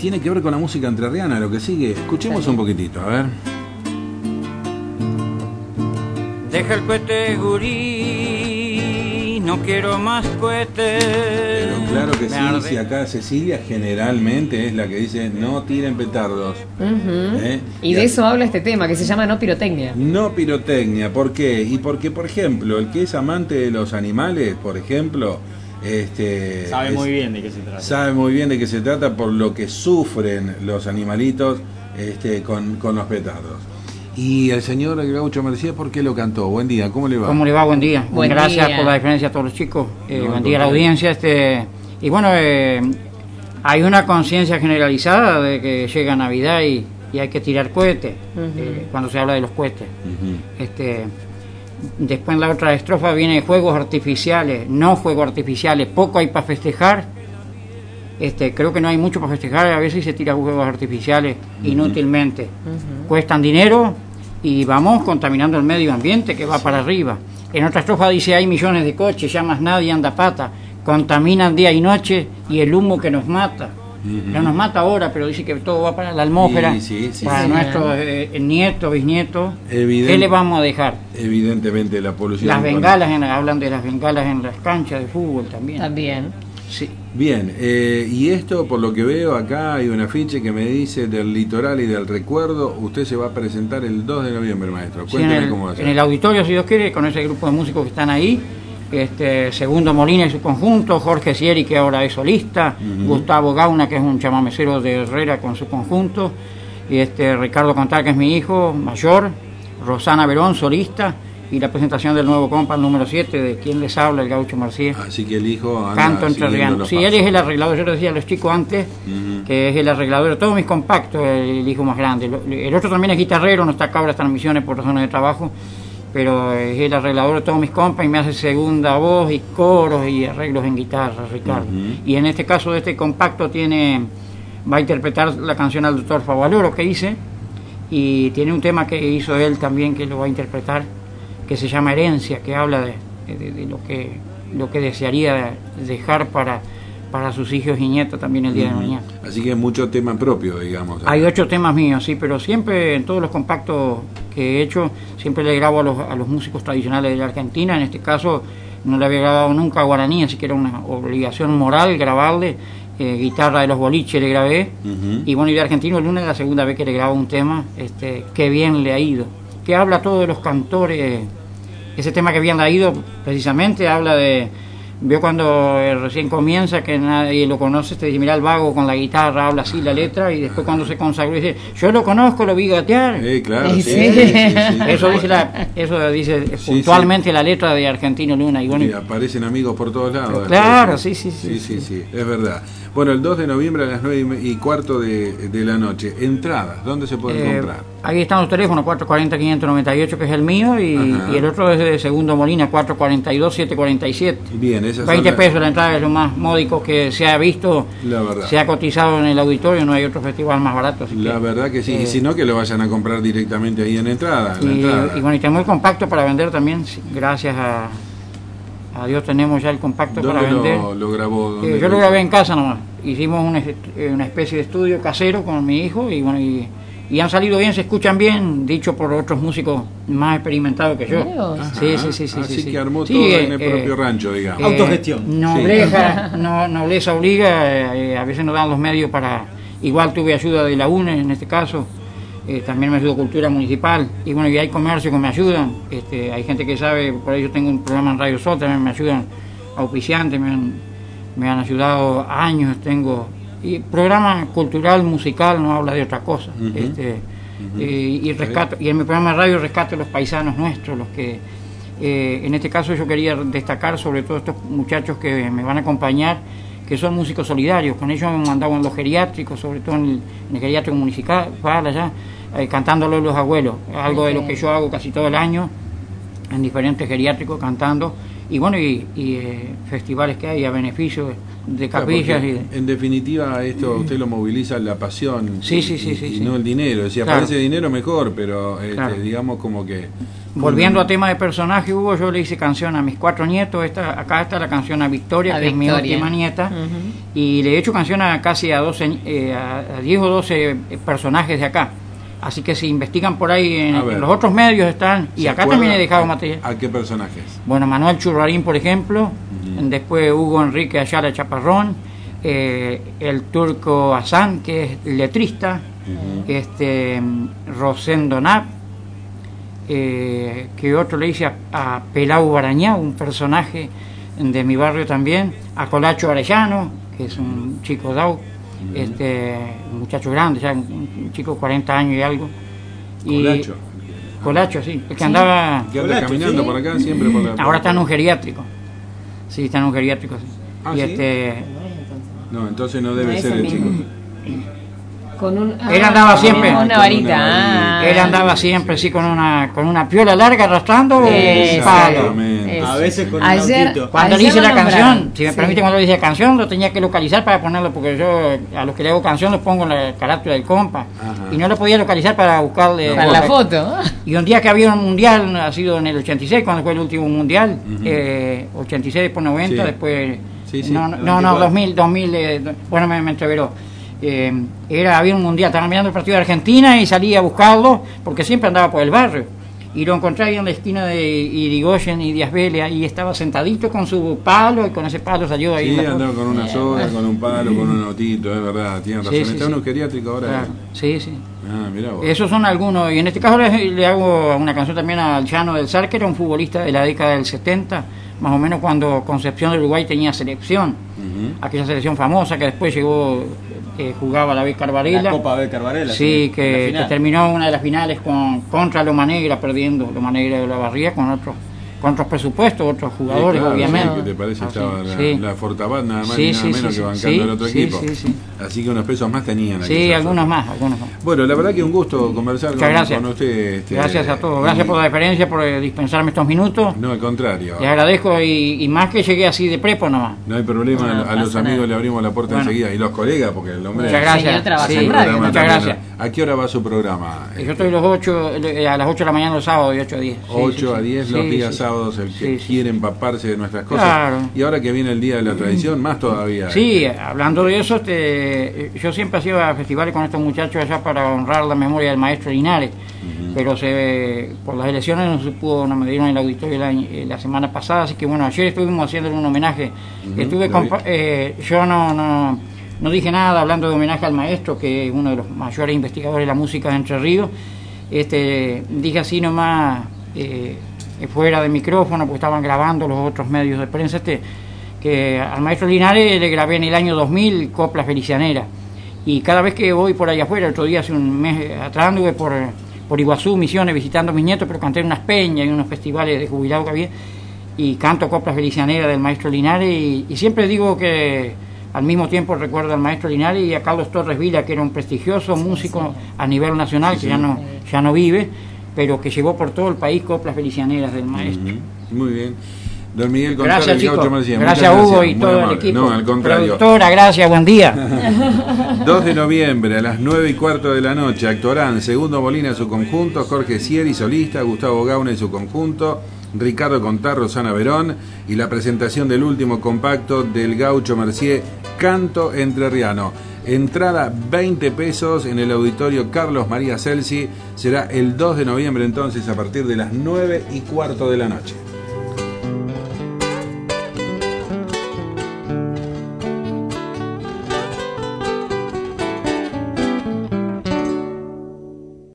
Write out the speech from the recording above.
tiene que ver con la música entrerriana, lo que sigue. Escuchemos un poquitito, a ver. Deja el cohete, gurí, no quiero más cohetes. Pero claro que sí, si acá Cecilia generalmente es la que dice no tiren petardos. Y de eso habla este tema, que se llama no pirotecnia. No pirotecnia, ¿por qué? Y porque, por ejemplo, el que es amante de los animales, por ejemplo, sabe muy bien de qué se trata. Sabe muy bien de qué se trata por lo que sufren los animalitos con los petardos. Y el señor Gaucho Mercier, ¿por qué lo cantó? Buen día, ¿cómo le va? ¿Cómo le va? Buen día. Gracias por la diferencia a todos los chicos. Buen día a la audiencia. Y bueno, hay una conciencia generalizada de que llega Navidad y hay que tirar cohetes, cuando se habla de los cohetes. Después en la otra estrofa viene fuegos artificiales, no fuegos artificiales, poco hay para festejar. Creo que no hay mucho para festejar, a veces se tiran fuegos artificiales inútilmente. Cuestan dinero y vamos contaminando el medio ambiente que va para arriba. En otra estrofa dice hay millones de coches, ya más nadie anda a pata, contaminan día y noche y el humo que nos mata. No nos mata ahora, pero dice que todo va para la atmósfera, para nuestros nietos, bisnietos. ¿Qué le vamos a dejar? Evidentemente la polución. Las bengalas, hablan de las bengalas en las canchas de fútbol también. Sí. Bien, y esto por lo que veo acá hay un afiche que me dice del litoral y del recuerdo. Usted se va a presentar el 2 de noviembre, maestro. Cuénteme cómo va a ser. En el auditorio, si Dios quiere, con ese grupo de músicos que están ahí. Segundo Molina y su conjunto, Jorge Sieri, que ahora es solista, Gustavo Gauna, que es un chamamecero de Herrera con su conjunto, y Ricardo Contar, que es mi hijo mayor, Rosana Verón, solista, y la presentación del nuevo compa, el número 7, de quien les habla, el Gaucho Mercier. Así que el hijo anda canto entrerriano. Sí, él es el arreglador, yo le decía a los chicos antes, que es el arreglador de todos mis compactos, el hijo más grande. El otro también es guitarrero, no está acá, ahora está en misiones por razones de trabajo, pero es el arreglador de todos mis compas y me hace segunda voz y coros y arreglos en guitarra, Ricardo. Y en este caso de este compacto va a interpretar la canción al doctor Favaloro que hice, y tiene un tema que hizo él también que lo va a interpretar, que se llama Herencia, que habla de lo que desearía dejar para sus hijos y nietos también el día de mañana. Así que mucho tema propio, digamos. Hay 8 temas míos, sí, pero siempre en todos los compactos que he hecho, siempre le grabo a los músicos tradicionales de la Argentina. En este caso no le había grabado nunca a Guaraní, así que era una obligación moral grabarle. Guitarra de los Boliches le grabé, y bueno, y de Argentino el lunes es la segunda vez que le grabo un tema, que bien le ha ido, que habla todo de los cantores. Ese tema que bien le ha ido precisamente habla de, veo cuando recién comienza, que nadie lo conoce, te dice, mira el vago con la guitarra, habla así la letra, y después cuando se consagró dice, yo lo conozco, lo vi gatear. Claro, Eso dice puntualmente la letra de Argentino Luna. Y bueno, y aparecen amigos por todos lados. Claro, sí, es verdad. Bueno, el 2 de noviembre a las 9:15 de la noche. Entradas, ¿dónde se pueden comprar? Ahí están los teléfonos, 440-598, que es el mío, y el otro es de Segundo Molina, 442-747. Bien, esas 20 pesos la entrada, es lo más módico que se ha visto, la verdad. Se ha cotizado en el auditorio, no hay otro festival más barato. La verdad que sí, y si no, que lo vayan a comprar directamente ahí en entrada. Y bueno, y tenemos el compacto para vender también, gracias a Dios tenemos ya el compacto para vender. ¿Lo grabó? Yo lo grabé en casa nomás. Hicimos una especie de estudio casero con mi hijo y bueno, y han salido bien, se escuchan bien, dicho por otros músicos más experimentados que yo. Sí. Así que armó todo en el propio rancho, digamos. Autogestión. Nobleza obliga, a veces nos dan los medios para... Igual tuve ayuda de la UNE en este caso. También me ayudó Cultura Municipal, y bueno, y hay comercio que me ayudan, hay gente que sabe, por ahí yo tengo un programa en Radio Sol, también me ayudan auspiciantes, me han ayudado años, y programa cultural, musical, no habla de otra cosa, y rescato, y en mi programa de radio rescato a los paisanos nuestros, los que, en este caso yo quería destacar sobre todo estos muchachos que me van a acompañar, que son músicos solidarios, con ellos me mandaban en los geriátricos, sobre todo en el geriátrico municipal allá, cantándolo los abuelos, algo de lo que yo hago casi todo el año, en diferentes geriátricos cantando, y bueno, festivales que hay a beneficio de capillas. Claro, en definitiva, esto usted lo moviliza la pasión y no el dinero. Si aparece dinero, mejor, pero digamos como que... Volviendo a tema de personaje, Hugo, yo le hice canción a mis 4 nietos. Acá está la canción a Victoria, que es mi última nieta, y le he hecho canción a casi a 10 o 12 personajes de acá. Así que si investigan por ahí en los otros medios están, y acá también he dejado material. ¿A qué personajes? Bueno, Manuel Churrarín, por ejemplo, después Hugo Enrique Ayala Chaparrón, el turco Hassan, que es letrista, Rosendo Nap, que otro le hice a Pelau Barañá, un personaje de mi barrio también, a Colacho Arellano, que es un chico DAO, un muchacho grande, ya un chico de 40 años y algo. Colacho, sí, el que andaba... Que anda caminando por acá siempre por la... Ahora está en un geriátrico. Sí, está en un geriátrico, sí. ¿Ah, sí? No, entonces no debe ser el chico. Él andaba siempre con una varita. Él andaba siempre sí con una piola larga arrastrando un palo. A veces con un autito. Cuando le hice la canción, si me permite, cuando le hice la canción, lo tenía que localizar para ponerlo, porque yo a los que le hago canción los pongo en la carátula del compa. Y no lo podía localizar para buscarle para la foto. Y un día que había un mundial, ha sido en el 86, cuando fue el último mundial, 86, después 90, después... No, 2000, bueno, me entreveró. Había un mundial, estaba mirando el partido de Argentina y salí a buscarlo porque siempre andaba por el barrio y lo encontré ahí en la esquina de Irigoyen y Díaz Vélez y estaba sentadito con su palo y con ese palo salió ahí. Sí, andaba con una soga, con un palo, con un autito, es verdad, tiene razón. Está en un geriátrico ahora. Claro. Sí. Mirá vos. Esos son algunos, y en este caso le hago una canción también al Chano del Sar, que era un futbolista de la década del 70, más o menos cuando Concepción de Uruguay tenía selección, aquella selección famosa que después llegó... jugaba la Becar Varela. La Copa Becar Varela. Sí, que terminó una de las finales contra Loma Negra, perdiendo Loma Negra de la Barría con otros presupuestos, otros jugadores, obviamente. Sí, que te parece estaba la Fortabat nada más y nada menos que bancando el otro equipo. Así que unos pesos más tenían aquí. Sí, algunos más. Bueno, la verdad que un gusto conversar con usted. Gracias a todos. Gracias por la deferencia, por dispensarme estos minutos. No, al contrario. Le agradezco y más que llegué así de prepo nomás. No hay problema, a los amigos le abrimos la puerta enseguida. Y los colegas, porque el hombre... Muchas gracias. Muchas gracias. ¿A qué hora va su programa? Yo estoy a las 8 de la mañana los sábados, de 8 a 10. 8 a 10 los días sábados, el que quiere empaparse de nuestras cosas. Claro. Y ahora que viene el Día de la Tradición, más todavía. Sí, hablando de eso, yo siempre hacía festivales con estos muchachos allá para honrar la memoria del maestro Linares, pero por las elecciones no se pudo, no me dieron el auditorio la semana pasada, así que bueno, ayer estuvimos haciendo un homenaje. Yo no dije nada hablando de homenaje al maestro, que es uno de los mayores investigadores de la música de Entre Ríos. Dije así nomás, fuera de micrófono, porque estaban grabando los otros medios de prensa, que al maestro Linares le grabé en el año 2000 Coplas Felicianeras, y cada vez que voy por allá afuera, otro día hace un mes atrás anduve por Iguazú, Misiones, visitando a mis nietos, pero canté en unas peñas y unos festivales de jubilados que había, y canto Coplas Felicianeras del maestro Linares, y siempre digo que al mismo tiempo recuerdo al maestro Linares y a Carlos Torres Vila, que era un prestigioso músico a nivel nacional, que ya no vive, pero que llevó por todo el país Coplas Felicianeras del maestro. Muy bien. Don Miguel Contreras, gracias, Gaucho Marcía. Gracias, Hugo, y todo el equipo. No, al contrario. Productora, gracias, buen día. 2 de noviembre a las 9:15 de la noche actuarán Segundo Molina y su conjunto, Jorge Sieri solista, Gustavo Gauna y su conjunto, Ricardo Contá, Rosana Verón, y la presentación del último compacto del Gaucho Mercier, Canto Entrerriano. Entrada 20 pesos en el auditorio Carlos María Celsi. Será el 2 de noviembre entonces a partir de las 9:15 de la noche.